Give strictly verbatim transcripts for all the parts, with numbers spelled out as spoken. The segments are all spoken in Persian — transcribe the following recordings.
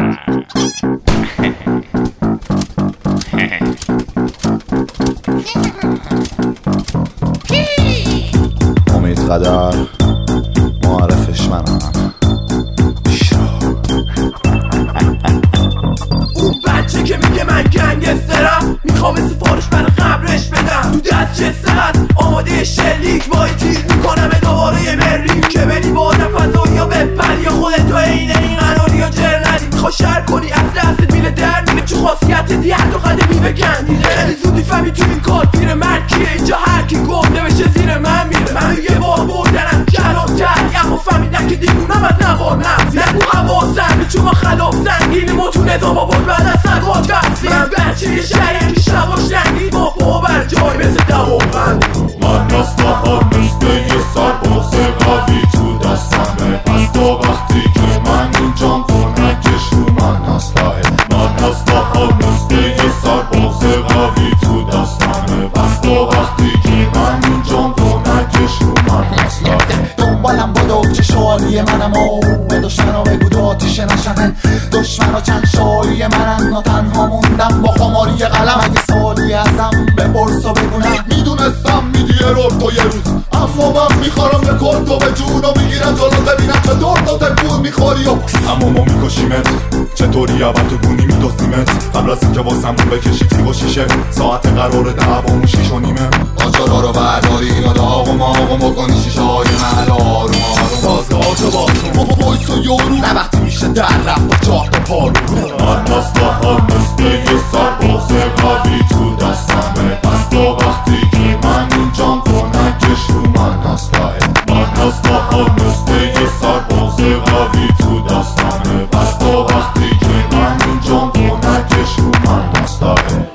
امید قدر معرفش منم. اون بچه که میگه من گنگسترم، میخوام سفارش برای قبرش بدم. تو دست جسته هست آماده شلیک، وای تیر میکنم دوباره مری که بری با نفذ یا بپر یا خودت تو اینه این قراری یا جر ندی. میخوا شر کنی از دستت میره در میره، چون خاصیت دی هر دو قدمی بگندیده. خیلی زودی فهمی تو این کار پیر مرد کیه، اینجا هر کی گنده بشه زیر من میره. من یه بار بردنم کلامتر، اما فهمیدم که دیگونم از نوار نفسی. نگو حواسم چون ما خلاف زنگینیم و تو نظام آباد بعد از سرباد بسیم. من بچه یه شهریم که شباش لنگید با باور جای مثل دوابند. من اسلحه مثل یه سرباز قوی تو دستمه، پس تا وقتی که من اینجام کنکش رو من اسلحه. من اسلحه مثل یه سرباز قوی تو دستمه، پس تا وقتی که من اینجام کنکش رو من اسلحه. دنبالم با چه شالی منم و به دشمنا بگو دو آتیشه نشنه. دشمنا چند شالی منم، نا تنها موندم با خماری قلم. اگه سالی ازم بپرس و بگونم میدونستم میدی ارور تو یه روز، اما من میخوارم رکورد تو به جونو میگیرم جلو ببینم چه دور تو تکون میخوری و اما ما میکشیمت. چطوری اول تو گونی میدوستیمت قبل از اینکه واسمون بکشی تیغ و شیشه. ساعت قرار دعوامون شیش و نیمه، آجارا رو برداری اینا داغم آقم بکنی شیشه های محل آروم آروم. بازگاه تو باتون بایس و یورو، نه وقتی میشه در رفت با چهار تا پارو. من اسلحه مثل یه سرباز قوی تو دستمه، پس تا وقتی که من اینجام کنکش رو من اسلحه. من اسلحه مثل یه سرباز قوی تو دستمه، پس تا وقتی که من اینجام کنکش رو من اسلحه.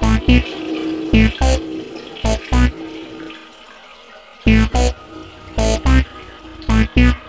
Thank you.